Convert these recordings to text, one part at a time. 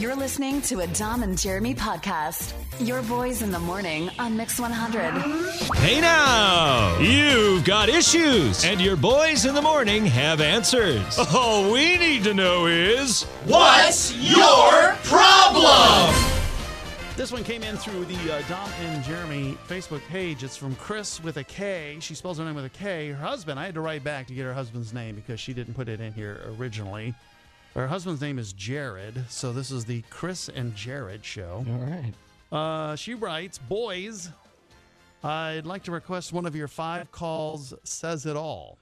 You're listening to a Dom and Jeremy podcast. Your boys in the morning on Mix 100. Hey now, you've got issues, and your boys in the morning have answers. All we need to know is, what's your problem? This one came in through the Dom and Jeremy Facebook page. It's from Chris with a K. She spells her name with a K. Her husband, I had to write back to get her husband's name because she didn't put it in here originally. Her husband's name is Jared, so this is the Chris and Jared show. All right. She writes, boys, I'd like to request one of your 5 calls says it all.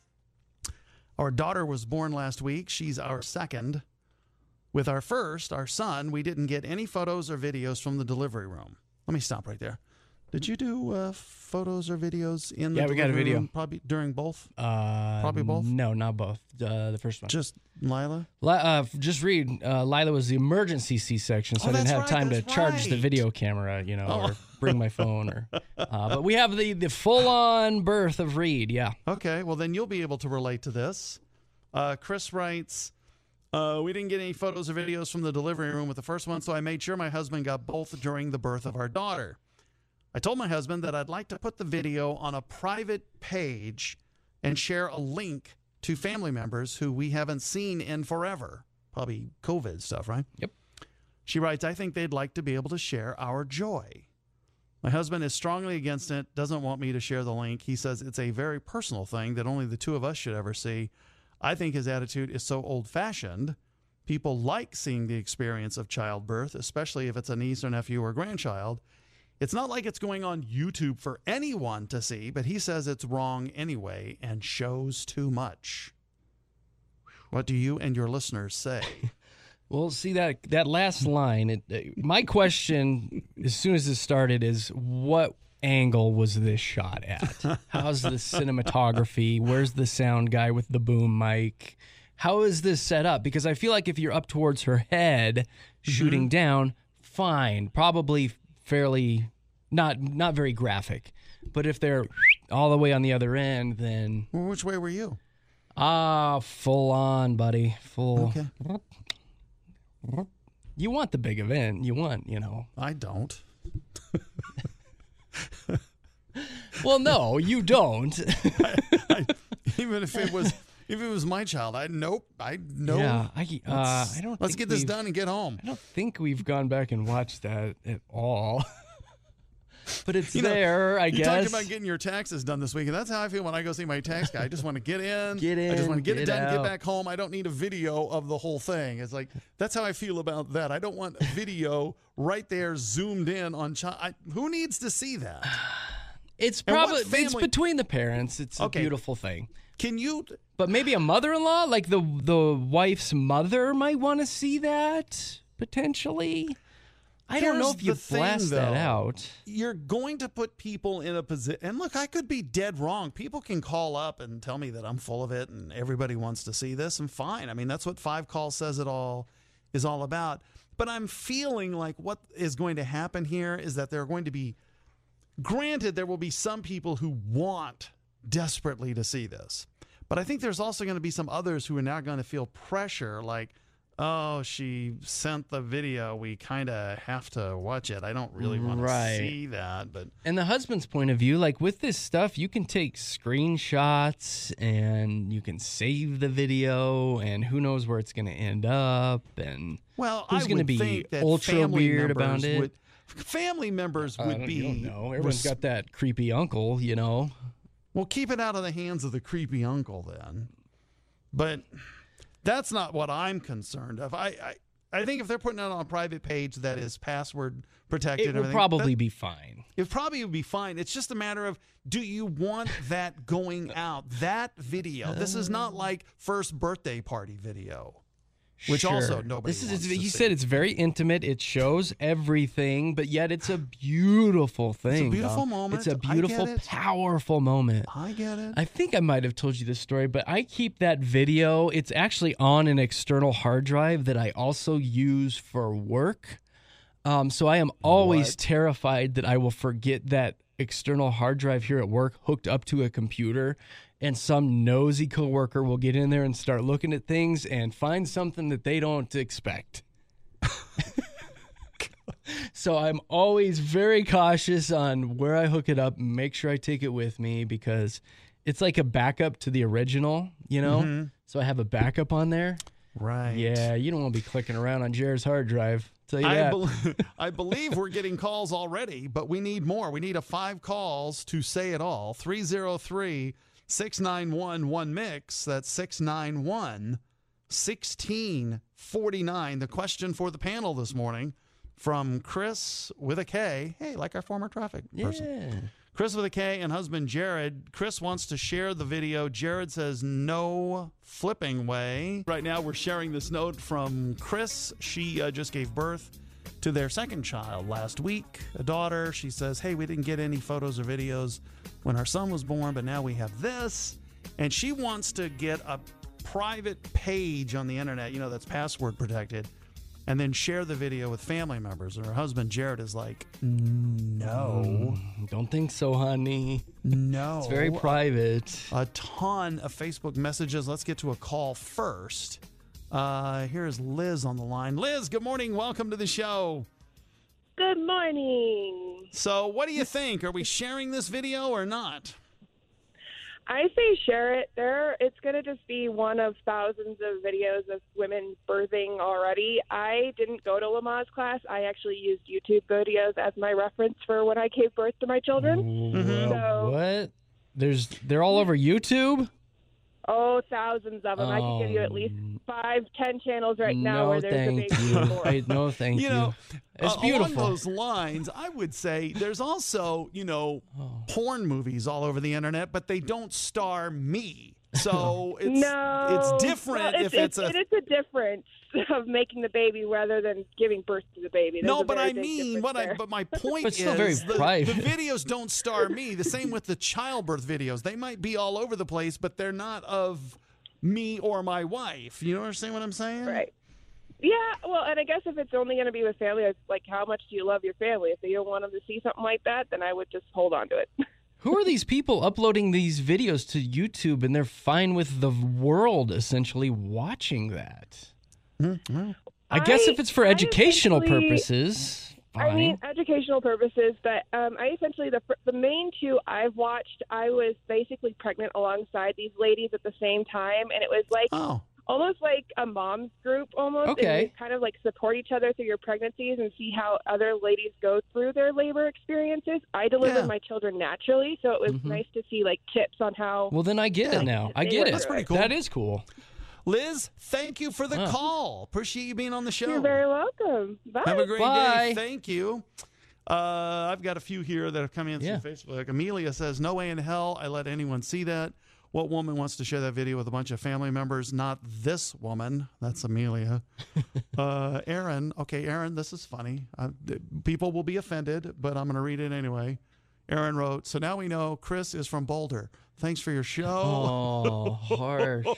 Our daughter was born last week. She's our second. With our first, our son, we didn't get any photos or videos from the delivery room. Let me stop right there. Did you do photos or videos in the delivery room? Yeah, we got a video. Probably during both? Probably both? No, not both. The first one. Just Lila? Just read. Lila was the emergency C-section, so I didn't have time to charge the video camera, or bring my phone. But we have the full-on birth of Reed, yeah. Okay, well, then you'll be able to relate to this. Chris writes, we didn't get any photos or videos from the delivery room with the first one, so I made sure my husband got both during the birth of our daughter. I told my husband that I'd like to put the video on a private page and share a link to family members who we haven't seen in forever. Probably COVID stuff, right? Yep. She writes, I think they'd like to be able to share our joy. My husband is strongly against it, doesn't want me to share the link. He says it's a very personal thing that only the two of us should ever see. I think his attitude is so old-fashioned. People like seeing the experience of childbirth, especially if it's a niece or nephew or grandchild. It's not like it's going on YouTube for anyone to see, but he says it's wrong anyway and shows too much. What do you and your listeners say? Well, see, that last line, my question as soon as this started is, what angle was this shot at? How's the cinematography? Where's the sound guy with the boom mic? How is this set up? Because I feel like if you're up towards her head, shooting down, fine, probably fairly not very graphic. But if they're all the way on the other end, then well, which way were you? Full on, buddy. Full. Okay. You want the big event. You want, I don't. Well, no, you don't. Even if it was my child, I know. Yeah, I don't. Let's get this done and get home. I don't think we've gone back and watched that at all. But it's there, I guess. You talked about getting your taxes done this week, and that's how I feel when I go see my tax guy. I just want to get in. I just want to get it done, get back home. I don't need a video of the whole thing. It's like, that's how I feel about that. I don't want a video right there zoomed in on child. Who needs to see that? It's probably it's between the parents. It's a beautiful thing. Can you? But maybe a mother-in-law, like the wife's mother, might want to see that potentially. I don't know if you blast that out. You're going to put people in a position. And look, I could be dead wrong. People can call up and tell me that I'm full of it and everybody wants to see this, and fine. I mean, that's what 5 Calls Says It All is all about. But I'm feeling like what is going to happen here is that there are going to be, granted, there will be some people who want desperately to see this. But I think there's also going to be some others who are now going to feel pressure like, oh, she sent the video. We kind of have to watch it. I don't really want to see that. But and the husband's point of view, like with this stuff, you can take screenshots and you can save the video, and who knows where it's going to end up, and who's going to be ultra weird about it. Family members would be. You don't know. Everyone's got that creepy uncle, Well, keep it out of the hands of the creepy uncle then. But that's not what I'm concerned of. I think if they're putting it on a private page that is password protected, it would probably be fine. It probably would be fine. It's just a matter of, do you want that going out? That video. This is not like first birthday party video. Which also nobody wants to see. You said it's very intimate. It shows everything, but yet it's a beautiful thing. It's a beautiful moment. It's a beautiful, powerful moment. I get it. I think I might have told you this story, but I keep that video. It's actually on an external hard drive that I also use for work. So I am always terrified that I will forget that external hard drive here at work hooked up to a computer, and some nosy coworker will get in there and start looking at things and find something that they don't expect. So I'm always very cautious on where I hook it up and make sure I take it with me because it's like a backup to the original, you know? Mm-hmm. So I have a backup on there. Right. Yeah, you don't want to be clicking around on Jared's hard drive. Tell you that. I believe we're getting calls already, but we need more. We need 5 calls to say it all. 303-691-1MIX. That's 691-1649. The question for the panel this morning from Chris with a K. Hey, like our former traffic person. Chris with a K and husband Jared. Chris wants to share the video. Jared says no flipping way. Right now we're sharing this note from Chris. She just gave birth to their second child last week, a daughter. She says, hey, we didn't get any photos or videos when our son was born, but now we have this. And she wants to get a private page on the internet, you know, that's password protected, and then share the video with family members. And her husband, Jared, is like, no. Don't think so, honey. No. It's very private. A ton of Facebook messages. Let's get to a call first. Here's Liz on the line. Liz, good morning. Welcome to the show. Good morning. So what do you think? Are we sharing this video or not? I say share it. It's going to just be one of thousands of videos of women birthing already. I didn't go to Lamaze class. I actually used YouTube videos as my reference for when I gave birth to my children. Mm-hmm. So, What? They're all over YouTube? oh, thousands of them. I can give you at least 5-10 channels right now where there's a baby born. No, thank You you. know, It's along beautiful. those lines, I would say there's also, porn movies all over the internet, but they don't star me. So it's different Well, if it's a... It is a difference of making the baby rather than giving birth to the baby. There's No, a but very I big mean, difference there. but my point But is still very the private. videos don't star me. The same with the childbirth videos. They might be all over the place, but they're not of me or my wife. You understand what I'm saying? Right. Yeah, well, and I guess if it's only going to be with family, it's like, how much do you love your family? If you don't want them to see something like that, then I would just hold on to it. Who are these people uploading these videos to YouTube and they're fine with the world essentially watching that? I guess if it's for educational purposes, fine. I mean, educational purposes, but I essentially, the main two I've watched, I was basically pregnant alongside these ladies at the same time, and it was like almost like a mom's group almost. Okay. And you kind of like support each other through your pregnancies and see how other ladies go through their labor experiences. I delivered my children naturally, so it was nice to see like tips on how. Well, then I get it now. I get it. That's pretty cool. That is cool. Liz, thank you for the call. Appreciate you being on the show. You're very welcome. Bye. Have a great Bye. day. Thank you. I've got a few here that have come in through Facebook. Amelia says, no way in hell I let anyone see that. What woman wants to share that video with a bunch of family members? Not this woman. That's Amelia. Aaron. Okay, Aaron, this is funny. People will be offended, but I'm going to read it anyway. Aaron wrote, so now we know Chris is from Boulder. Thanks for your show. Oh, harsh.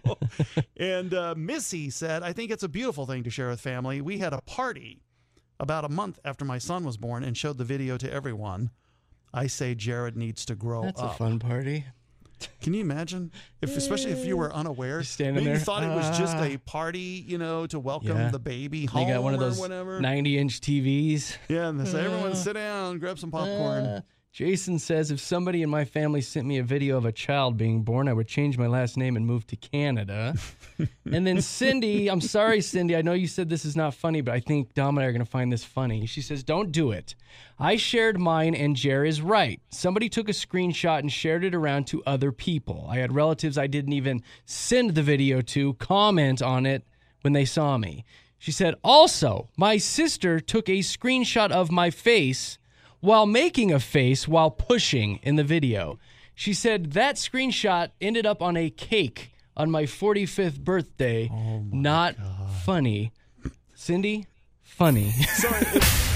And Missy said, I think it's a beautiful thing to share with family. We had a party about a month after my son was born and showed the video to everyone. I say Jared needs to grow That's up. a fun party. Can you imagine? Especially if you were unaware. Just standing Maybe there. you thought it was just a party, to welcome the baby home They got one of those or whatever. 90-inch TVs. Yeah, and they say, everyone sit down, grab some popcorn. Jason says, if somebody in my family sent me a video of a child being born, I would change my last name and move to Canada. And then Cindy, I'm sorry, Cindy, I know you said this is not funny, but I think Dom and I are going to find this funny. She says, don't do it. I shared mine and Jer is right. Somebody took a screenshot and shared it around to other people. I had relatives I didn't even send the video to comment on it when they saw me. She said, also, my sister took a screenshot of my face while making a face while pushing in the video. She said that screenshot ended up on a cake on my 45th birthday. Not funny. Cindy, funny. Sorry.